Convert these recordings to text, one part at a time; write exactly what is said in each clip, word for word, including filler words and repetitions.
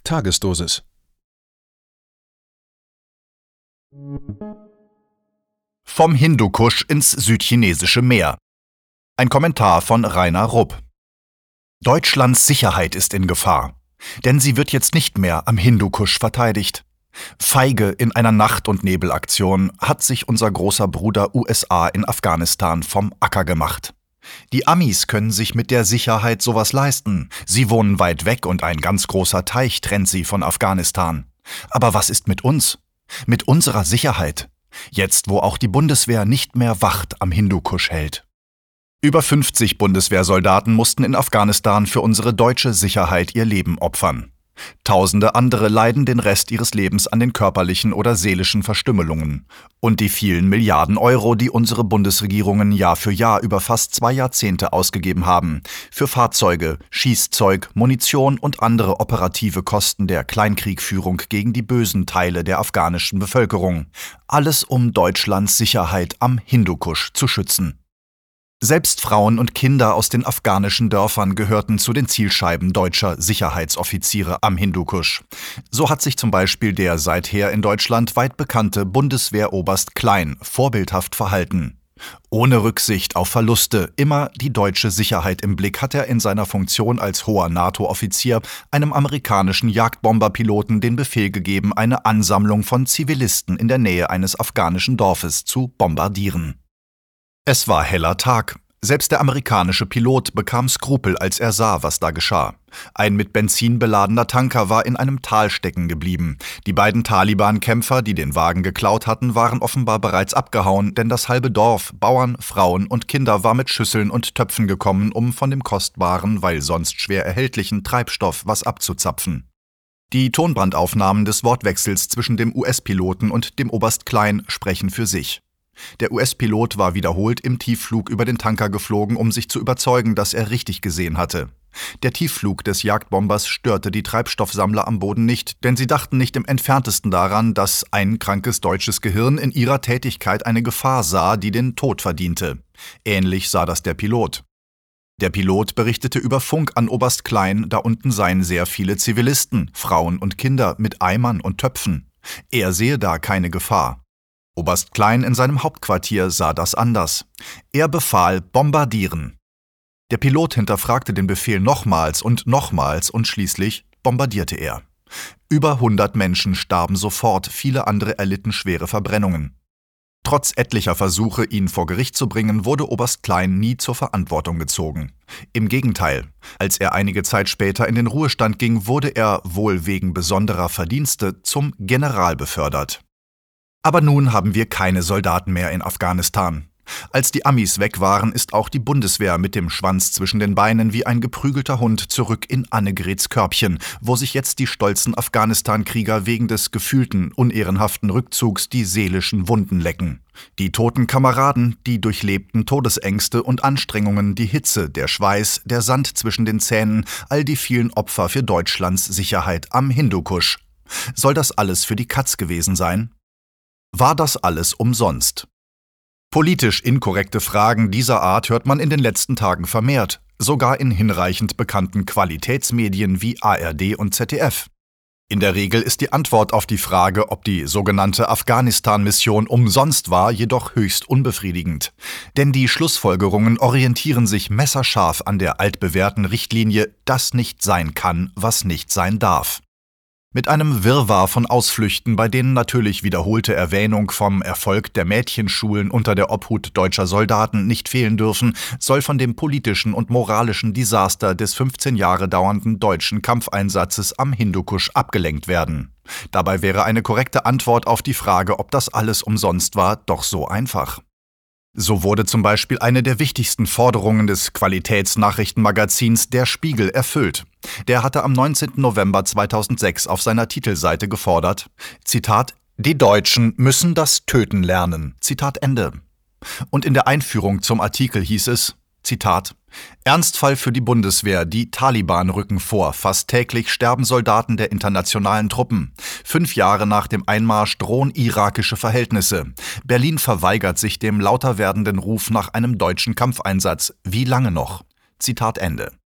Tagesdosis. Vom Hindukusch ins südchinesische Meer. Ein Kommentar von Rainer Rupp. Deutschlands Sicherheit ist in Gefahr, denn sie wird jetzt nicht mehr am Hindukusch verteidigt. Feige in einer Nacht- und Nebelaktion hat sich unser großer Bruder U S A in Afghanistan vom Acker gemacht. Die Amis können sich mit der Sicherheit sowas leisten. Sie wohnen weit weg und ein ganz großer Teich trennt sie von Afghanistan. Aber was ist mit uns? Mit unserer Sicherheit? Jetzt, wo auch die Bundeswehr nicht mehr Wacht am Hindukusch hält. Über fünfzig Bundeswehrsoldaten mussten in Afghanistan für unsere deutsche Sicherheit ihr Leben opfern. Tausende andere leiden den Rest ihres Lebens an den körperlichen oder seelischen Verstümmelungen. Und die vielen Milliarden Euro, die unsere Bundesregierungen Jahr für Jahr über fast zwei Jahrzehnte ausgegeben haben, für Fahrzeuge, Schießzeug, Munition und andere operative Kosten der Kleinkriegführung gegen die bösen Teile der afghanischen Bevölkerung. Alles um Deutschlands Sicherheit am Hindukusch zu schützen. Selbst Frauen und Kinder aus den afghanischen Dörfern gehörten zu den Zielscheiben deutscher Sicherheitsoffiziere am Hindukusch. So hat sich zum Beispiel der seither in Deutschland weit bekannte Bundeswehroberst Klein vorbildhaft verhalten. Ohne Rücksicht auf Verluste, immer die deutsche Sicherheit im Blick, hat er in seiner Funktion als hoher NATO-Offizier einem amerikanischen Jagdbomberpiloten den Befehl gegeben, eine Ansammlung von Zivilisten in der Nähe eines afghanischen Dorfes zu bombardieren. Es war heller Tag. Selbst der amerikanische Pilot bekam Skrupel, als er sah, was da geschah. Ein mit Benzin beladener Tanker war in einem Tal stecken geblieben. Die beiden Taliban-Kämpfer, die den Wagen geklaut hatten, waren offenbar bereits abgehauen, denn das halbe Dorf, Bauern, Frauen und Kinder war mit Schüsseln und Töpfen gekommen, um von dem kostbaren, weil sonst schwer erhältlichen Treibstoff was abzuzapfen. Die Tonbandaufnahmen des Wortwechsels zwischen dem U S-Piloten und dem Oberst Klein sprechen für sich. Der U S-Pilot war wiederholt im Tiefflug über den Tanker geflogen, um sich zu überzeugen, dass er richtig gesehen hatte. Der Tiefflug des Jagdbombers störte die Treibstoffsammler am Boden nicht, denn sie dachten nicht im Entferntesten daran, dass ein krankes deutsches Gehirn in ihrer Tätigkeit eine Gefahr sah, die den Tod verdiente. Ähnlich sah das der Pilot. Der Pilot berichtete über Funk an Oberst Klein, da unten seien sehr viele Zivilisten, Frauen und Kinder mit Eimern und Töpfen. Er sehe da keine Gefahr. Oberst Klein in seinem Hauptquartier sah das anders. Er befahl bombardieren. Der Pilot hinterfragte den Befehl nochmals und nochmals und schließlich bombardierte er. Über hundert Menschen starben sofort, viele andere erlitten schwere Verbrennungen. Trotz etlicher Versuche, ihn vor Gericht zu bringen, wurde Oberst Klein nie zur Verantwortung gezogen. Im Gegenteil, als er einige Zeit später in den Ruhestand ging, wurde er, wohl wegen besonderer Verdienste, zum General befördert. Aber nun haben wir keine Soldaten mehr in Afghanistan. Als die Amis weg waren, ist auch die Bundeswehr mit dem Schwanz zwischen den Beinen wie ein geprügelter Hund zurück in Annegrets Körbchen, wo sich jetzt die stolzen Afghanistan-Krieger wegen des gefühlten, unehrenhaften Rückzugs die seelischen Wunden lecken. Die toten Kameraden, die durchlebten Todesängste und Anstrengungen, die Hitze, der Schweiß, der Sand zwischen den Zähnen, all die vielen Opfer für Deutschlands Sicherheit am Hindukusch. Soll das alles für die Katz gewesen sein? War das alles umsonst? Politisch inkorrekte Fragen dieser Art hört man in den letzten Tagen vermehrt, sogar in hinreichend bekannten Qualitätsmedien wie A R D und Z D F. In der Regel ist die Antwort auf die Frage, ob die sogenannte Afghanistan-Mission umsonst war, jedoch höchst unbefriedigend. Denn die Schlussfolgerungen orientieren sich messerscharf an der altbewährten Richtlinie, das nicht sein kann, was nicht sein darf. Mit einem Wirrwarr von Ausflüchten, bei denen natürlich wiederholte Erwähnung vom Erfolg der Mädchenschulen unter der Obhut deutscher Soldaten nicht fehlen dürfen, soll von dem politischen und moralischen Desaster des fünfzehn Jahre dauernden deutschen Kampfeinsatzes am Hindukusch abgelenkt werden. Dabei wäre eine korrekte Antwort auf die Frage, ob das alles umsonst war, doch so einfach. So wurde zum Beispiel eine der wichtigsten Forderungen des Qualitätsnachrichtenmagazins Der Spiegel erfüllt. Der hatte am neunzehnten November zweitausendsechs auf seiner Titelseite gefordert, Zitat, »Die Deutschen müssen das Töten lernen«, Zitat Ende. Und in der Einführung zum Artikel hieß es, Zitat, »Ernstfall für die Bundeswehr, die Taliban rücken vor, fast täglich sterben Soldaten der internationalen Truppen. Fünf Jahre nach dem Einmarsch drohen irakische Verhältnisse. Berlin verweigert sich dem lauter werdenden Ruf nach einem deutschen Kampfeinsatz. Wie lange noch?« Zitat Ende.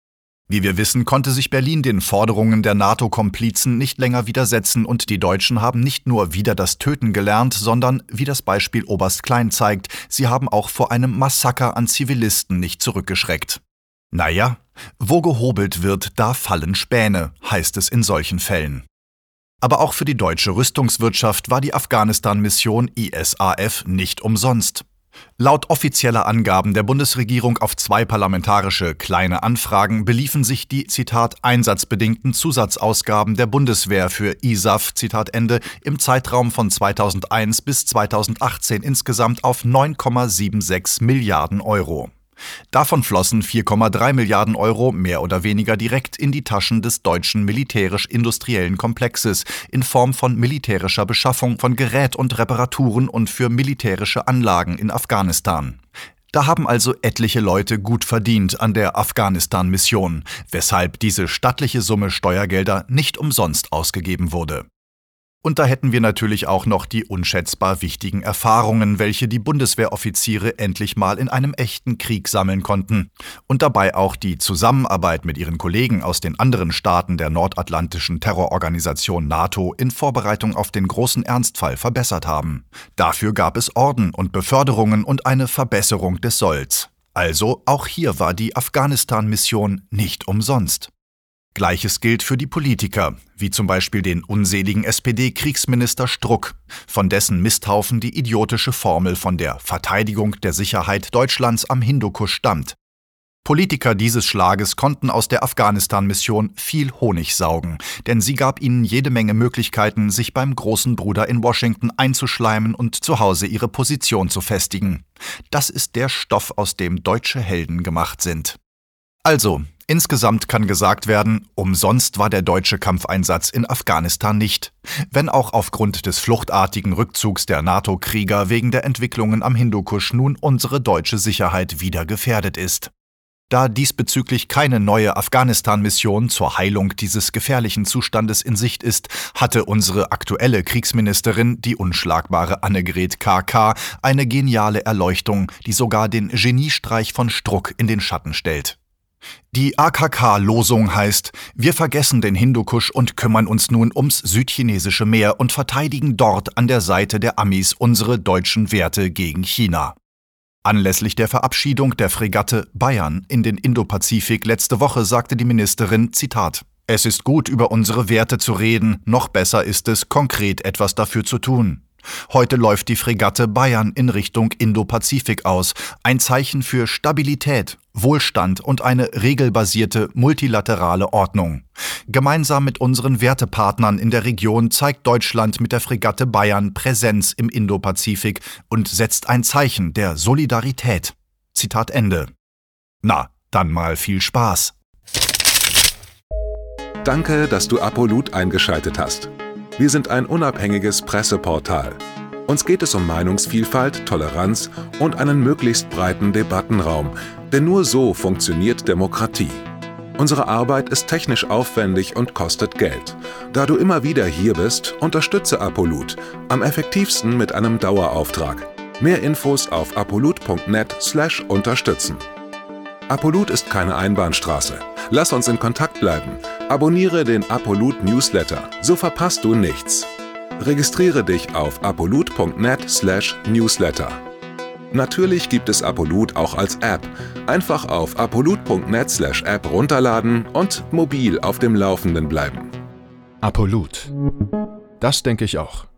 Wie wir wissen, konnte sich Berlin den Forderungen der NATO-Komplizen nicht länger widersetzen und die Deutschen haben nicht nur wieder das Töten gelernt, sondern, wie das Beispiel Oberst Klein zeigt, sie haben auch vor einem Massaker an Zivilisten nicht zurückgeschreckt. Naja, wo gehobelt wird, da fallen Späne, heißt es in solchen Fällen. Aber auch für die deutsche Rüstungswirtschaft war die Afghanistan-Mission I S A F nicht umsonst. Laut offizieller Angaben der Bundesregierung auf zwei parlamentarische Kleine Anfragen beliefen sich die, Zitat, einsatzbedingten Zusatzausgaben der Bundeswehr für I S A F, Zitat Ende, im Zeitraum von zweitausendeins bis zweitausendachtzehn insgesamt auf neun Komma sechsundsiebzig Milliarden Euro. Davon flossen vier Komma drei Milliarden Euro mehr oder weniger direkt in die Taschen des deutschen militärisch-industriellen Komplexes in Form von militärischer Beschaffung von Gerät und Reparaturen und für militärische Anlagen in Afghanistan. Da haben also etliche Leute gut verdient an der Afghanistan-Mission, weshalb diese stattliche Summe Steuergelder nicht umsonst ausgegeben wurde. Und da hätten wir natürlich auch noch die unschätzbar wichtigen Erfahrungen, welche die Bundeswehroffiziere endlich mal in einem echten Krieg sammeln konnten und dabei auch die Zusammenarbeit mit ihren Kollegen aus den anderen Staaten der nordatlantischen Terrororganisation NATO in Vorbereitung auf den großen Ernstfall verbessert haben. Dafür gab es Orden und Beförderungen und eine Verbesserung des Solls. Also auch hier war die Afghanistan-Mission nicht umsonst. Gleiches gilt für die Politiker, wie zum Beispiel den unseligen S P D-Kriegsminister Struck, von dessen Misthaufen die idiotische Formel von der Verteidigung der Sicherheit Deutschlands am Hindukusch stammt. Politiker dieses Schlages konnten aus der Afghanistan-Mission viel Honig saugen, denn sie gab ihnen jede Menge Möglichkeiten, sich beim großen Bruder in Washington einzuschleimen und zu Hause ihre Position zu festigen. Das ist der Stoff, aus dem deutsche Helden gemacht sind. Also, insgesamt kann gesagt werden, umsonst war der deutsche Kampfeinsatz in Afghanistan nicht, wenn auch aufgrund des fluchtartigen Rückzugs der NATO-Krieger wegen der Entwicklungen am Hindukusch nun unsere deutsche Sicherheit wieder gefährdet ist. Da diesbezüglich keine neue Afghanistan-Mission zur Heilung dieses gefährlichen Zustandes in Sicht ist, hatte unsere aktuelle Kriegsministerin, die unschlagbare Annegret K K, eine geniale Erleuchtung, die sogar den Geniestreich von Struck in den Schatten stellt. Die A K K-Losung heißt, wir vergessen den Hindukusch und kümmern uns nun ums südchinesische Meer und verteidigen dort an der Seite der Amis unsere deutschen Werte gegen China. Anlässlich der Verabschiedung der Fregatte Bayern in den Indopazifik letzte Woche sagte die Ministerin, Zitat, es ist gut, über unsere Werte zu reden, noch besser ist es, konkret etwas dafür zu tun. Heute läuft die Fregatte Bayern in Richtung Indopazifik aus, ein Zeichen für Stabilität, Wohlstand und eine regelbasierte multilaterale Ordnung. Gemeinsam mit unseren Wertepartnern in der Region zeigt Deutschland mit der Fregatte Bayern Präsenz im Indopazifik und setzt ein Zeichen der Solidarität. Zitat Ende. Na, dann mal viel Spaß. Danke, dass du Apolut eingeschaltet hast. Wir sind ein unabhängiges Presseportal. Uns geht es um Meinungsvielfalt, Toleranz und einen möglichst breiten Debattenraum, denn nur so funktioniert Demokratie. Unsere Arbeit ist technisch aufwendig und kostet Geld. Da du immer wieder hier bist, unterstütze Apolut, am effektivsten mit einem Dauerauftrag. Mehr Infos auf apolut punkt net slash unterstützen. Apolut ist keine Einbahnstraße. Lass uns in Kontakt bleiben. Abonniere den Apolut Newsletter, so verpasst du nichts. Registriere dich auf apolut punkt net slash newsletter. Natürlich gibt es Apolut auch als App. Einfach auf apolut punkt net slash app runterladen und mobil auf dem Laufenden bleiben. Apolut. Das denke ich auch.